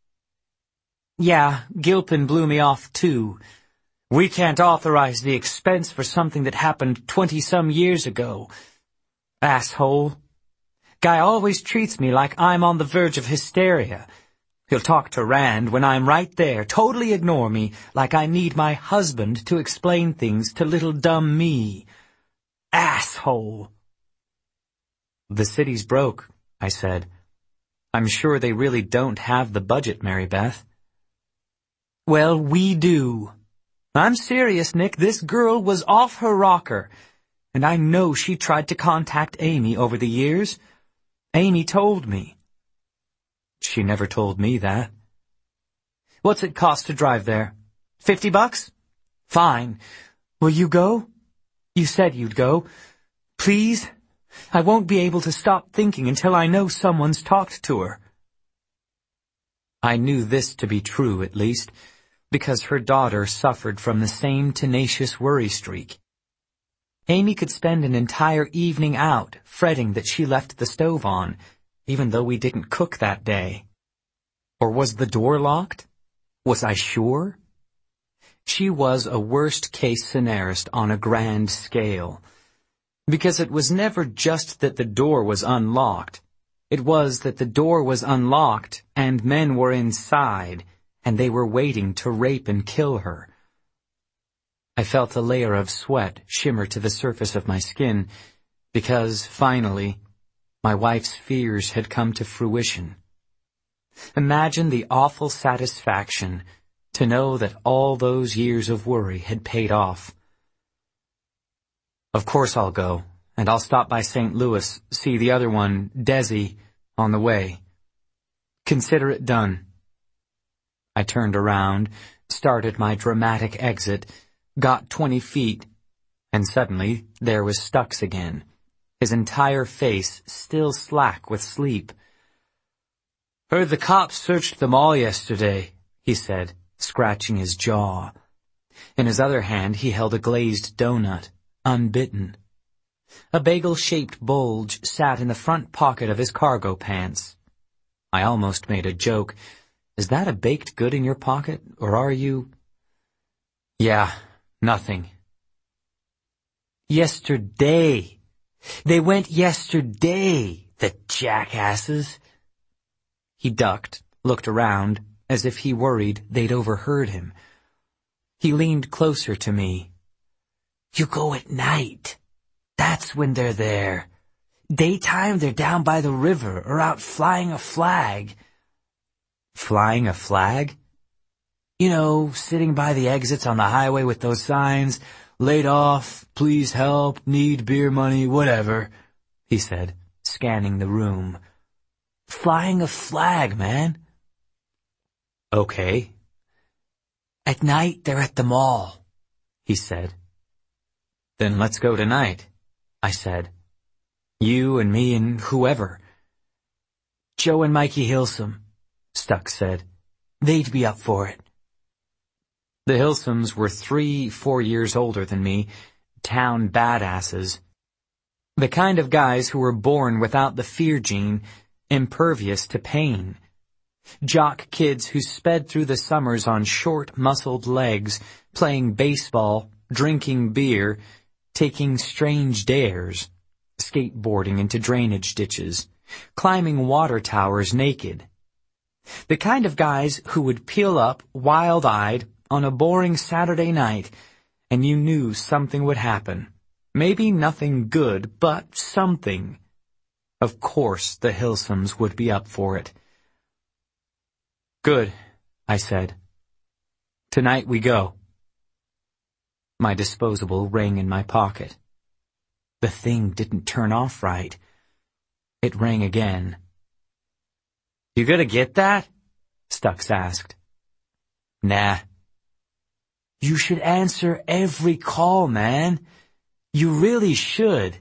"Yeah, Gilpin blew me off too. We can't authorize the expense for something that happened twenty-some years ago. Asshole. Guy always treats me like I'm on the verge of hysteria. He'll talk to Rand when I'm right there, totally ignore me, like I need my husband to explain things to little dumb me. Asshole." "The city's broke," I said. "I'm sure they really don't have the budget, Mary Beth." "Well, we do. I'm serious, Nick. This girl was off her rocker, and I know she tried to contact Amy over the years. Amy told me." "She never told me that." "What's it cost to drive there? Fifty bucks? Fine. Will you go? You said you'd go. Please? I won't be able to stop thinking until I know someone's talked to her." I knew this to be true, at least, because her daughter suffered from the same tenacious worry streak. Amy could spend an entire evening out, fretting that she left the stove on, even though we didn't cook that day. Or was the door locked? Was I sure? She was a worst-case scenarist on a grand scale, because it was never just that the door was unlocked. It was that the door was unlocked, and men were inside, and they were waiting to rape and kill her. I felt a layer of sweat shimmer to the surface of my skin, because, finally, my wife's fears had come to fruition. Imagine the awful satisfaction to know that all those years of worry had paid off. "Of course I'll go, and I'll stop by Saint Louis, see the other one, Desi, on the way. Consider it done." I turned around, started my dramatic exit, got twenty feet, and suddenly there was Stux again, his entire face still slack with sleep. "Heard the cops searched them all yesterday," he said, scratching his jaw. In his other hand he held a glazed donut, unbitten. A bagel-shaped bulge sat in the front pocket of his cargo pants. I almost made a joke. "Is that a baked good in your pocket, or are you—" "Yeah, nothing." "Yesterday. They went yesterday, the jackasses." He ducked, looked around, as if he worried they'd overheard him. He leaned closer to me. "You go at night. That's when they're there. Daytime they're down by the river or out flying a flag." "Flying a flag?" "You know, sitting by the exits on the highway with those signs, 'Laid off, please help, need beer money, whatever,'" he said, scanning the room. "Flying a flag, man." "Okay." "At night they're at the mall," he said. "Then let's go tonight," I said. "You and me and whoever." "Joe and Mikey Hilsum," Stuck said. "They'd be up for it." The Hilsums were three, four years older than me, town badasses. The kind of guys who were born without the fear gene, impervious to pain. Jock kids who sped through the summers on short, muscled legs, playing baseball, drinking beer, taking strange dares, skateboarding into drainage ditches, climbing water towers naked. The kind of guys who would peel up, wild-eyed, on a boring Saturday night, and you knew something would happen. Maybe nothing good, but something. Of course the Hilsums would be up for it. "Good," I said. "Tonight we go." My disposable rang in my pocket. The thing didn't turn off right. It rang again. "You gonna get that?" Stux asked. "Nah." "You should answer every call, man. You really should."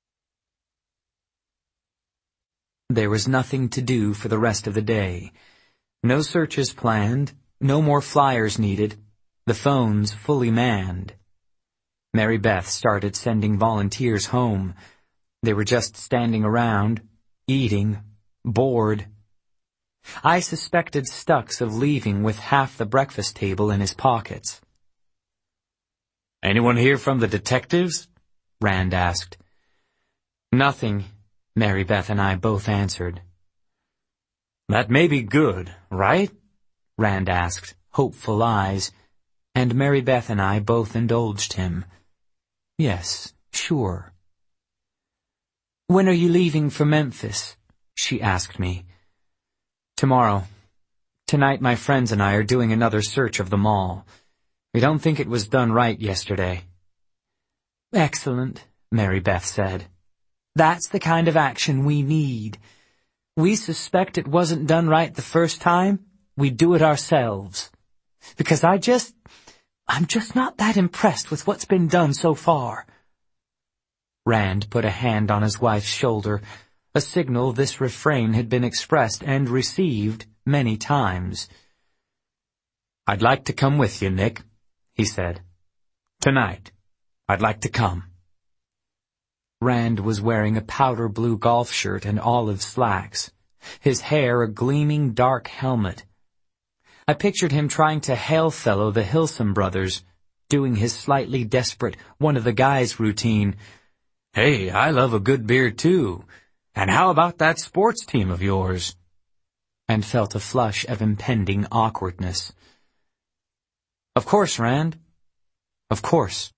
There was nothing to do for the rest of the day. No searches planned, no more flyers needed, the phones fully manned. Mary Beth started sending volunteers home. They were just standing around, eating, bored. I suspected Stux of leaving with half the breakfast table in his pockets. "Anyone here from the detectives?" Rand asked. "Nothing," Mary Beth and I both answered. "That may be good, right?" Rand asked, hopeful eyes, and Mary Beth and I both indulged him. "Yes, sure." "When are you leaving for Memphis?" she asked me. "Tomorrow. Tonight my friends and I are doing another search of the mall. We don't think it was done right yesterday." "Excellent," Mary Beth said. "That's the kind of action we need. We suspect it wasn't done right the first time. We do it ourselves. Because I just, I'm just not that impressed with what's been done so far." Rand put a hand on his wife's shoulder, a signal this refrain had been expressed and received many times. "I'd like to come with you, Nick," he said. "Tonight, I'd like to come." Rand was wearing a powder blue golf shirt and olive slacks, his hair a gleaming dark helmet. I pictured him trying to hail-fellow the Hilsum brothers, doing his slightly desperate one-of-the-guys routine. "Hey, I love a good beer too. And how about that sports team of yours?" And felt a flush of impending awkwardness. "Of course, Rand. Of course."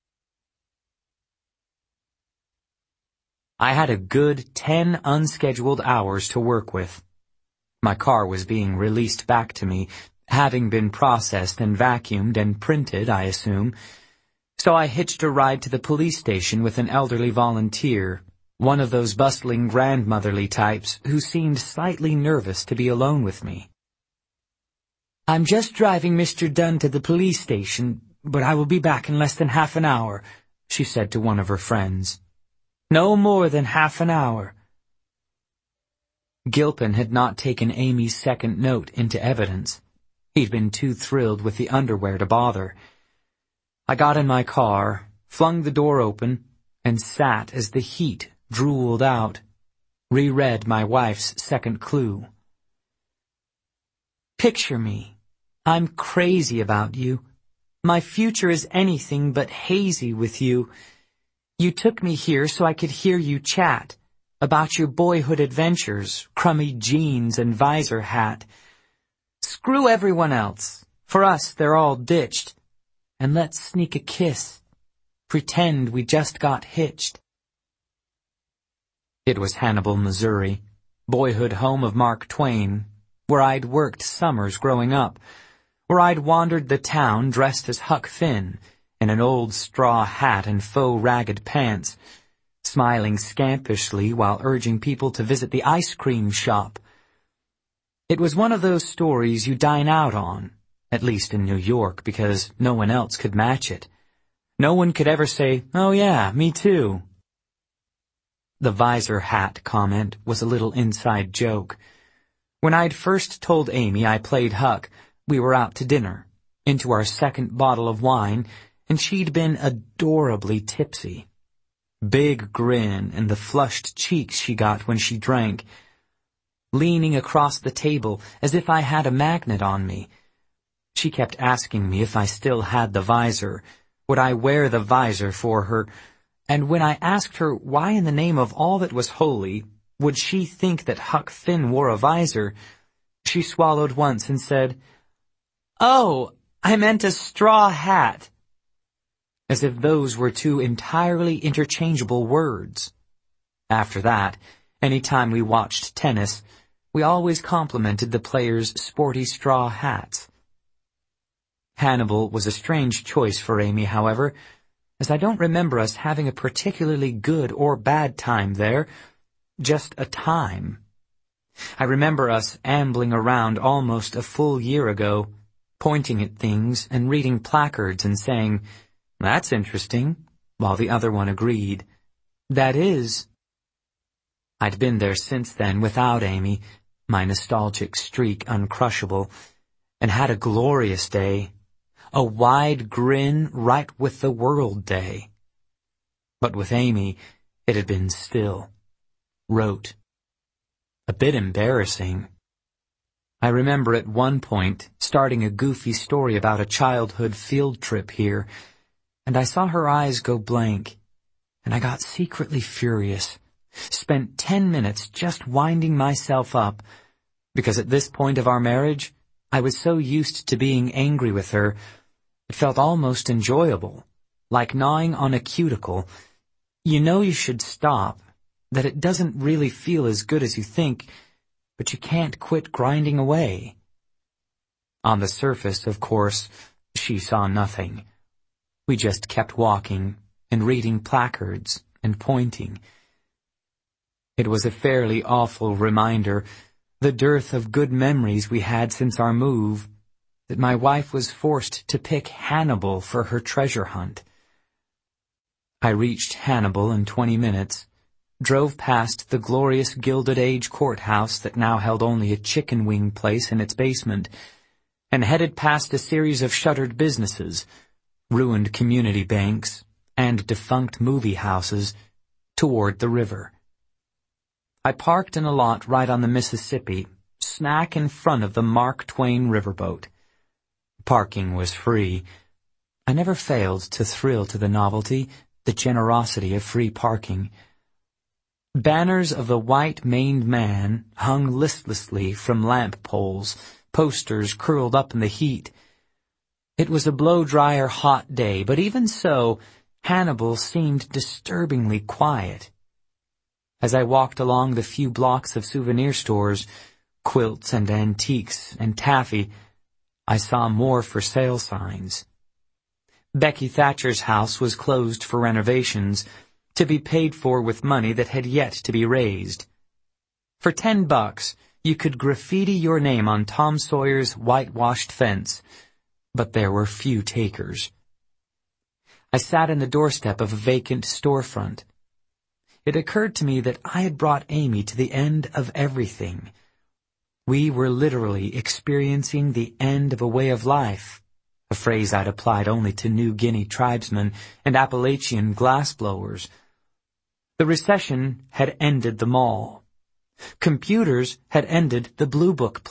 I had a good ten unscheduled hours to work with. My car was being released back to me, having been processed and vacuumed and printed, I assume. So I hitched a ride to the police station with an elderly volunteer, one of those bustling grandmotherly types who seemed slightly nervous to be alone with me. "I'm just driving Mister Dunn to the police station, but I will be back in less than half an hour," she said to one of her friends. No more than half an hour." Gilpin had not taken Amy's second note into evidence. He'd been too thrilled with the underwear to bother. I got in my car, flung the door open, and sat as the heat drooled out, reread my wife's second clue. "Picture me. I'm crazy about you. My future is anything but hazy with you. You took me here so I could hear you chat about your boyhood adventures, crummy jeans and visor hat. Screw everyone else. For us, they're all ditched. And let's sneak a kiss. Pretend we just got hitched." It was Hannibal, Missouri, boyhood home of Mark Twain, where I'd worked summers growing up, where I'd wandered the town dressed as Huck Finn, in an old straw hat and faux ragged pants, smiling scampishly while urging people to visit the ice cream shop. It was one of those stories you dine out on, at least in New York, because no one else could match it. No one could ever say, "Oh yeah, me too." The visor hat comment was a little inside joke. When I'd first told Amy I played Huck, we were out to dinner, into our second bottle of wine, and she'd been adorably tipsy. Big grin and the flushed cheeks she got when she drank. Leaning across the table as if I had a magnet on me. She kept asking me if I still had the visor, would I wear the visor for her, and when I asked her why in the name of all that was holy would she think that Huck Finn wore a visor, she swallowed once and said, "Oh, I meant a straw hat," as if those were two entirely interchangeable words. After that, any time we watched tennis, we always complimented the players' sporty straw hats. Hannibal was a strange choice for Amy, however, as I don't remember us having a particularly good or bad time there, just a time. I remember us ambling around almost a full year ago, pointing at things and reading placards and saying, "That's interesting," while the other one agreed, "That is." I'd been there since then without Amy, my nostalgic streak uncrushable, and had a glorious day. A wide grin right with the world day. But with Amy, it had been still. Rote. A bit embarrassing. I remember at one point starting a goofy story about a childhood field trip here, and I saw her eyes go blank, and I got secretly furious. Spent ten minutes just winding myself up, because at this point of our marriage, I was so used to being angry with her, it felt almost enjoyable, like gnawing on a cuticle. You know you should stop, that it doesn't really feel as good as you think, but you can't quit grinding away. On the surface, of course, she saw nothing. We just kept walking and reading placards and pointing. It was a fairly awful reminder, the dearth of good memories we had since our move, that my wife was forced to pick Hannibal for her treasure hunt. I reached Hannibal in twenty minutes, drove past the glorious Gilded Age courthouse that now held only a chicken wing place in its basement, and headed past a series of shuttered businesses, ruined community banks, and defunct movie houses, toward the river. I parked in a lot right on the Mississippi, smack in front of the Mark Twain riverboat. Parking was free. I never failed to thrill to the novelty, the generosity of free parking. Banners of the white-maned man hung listlessly from lamp poles, posters curled up in the heat. It was a blow-dryer hot day, but even so, Hannibal seemed disturbingly quiet. As I walked along the few blocks of souvenir stores, quilts and antiques and taffy, I saw more for sale signs. Becky Thatcher's house was closed for renovations, to be paid for with money that had yet to be raised. For ten bucks, you could graffiti your name on Tom Sawyer's whitewashed fence, but there were few takers. I sat in the doorstep of a vacant storefront. it occurred to me that I had brought Amy to the end of everything. We were literally experiencing the end of a way of life, a phrase I'd applied only to New Guinea tribesmen and Appalachian glassblowers. The recession had ended the mall. Computers had ended the Blue Book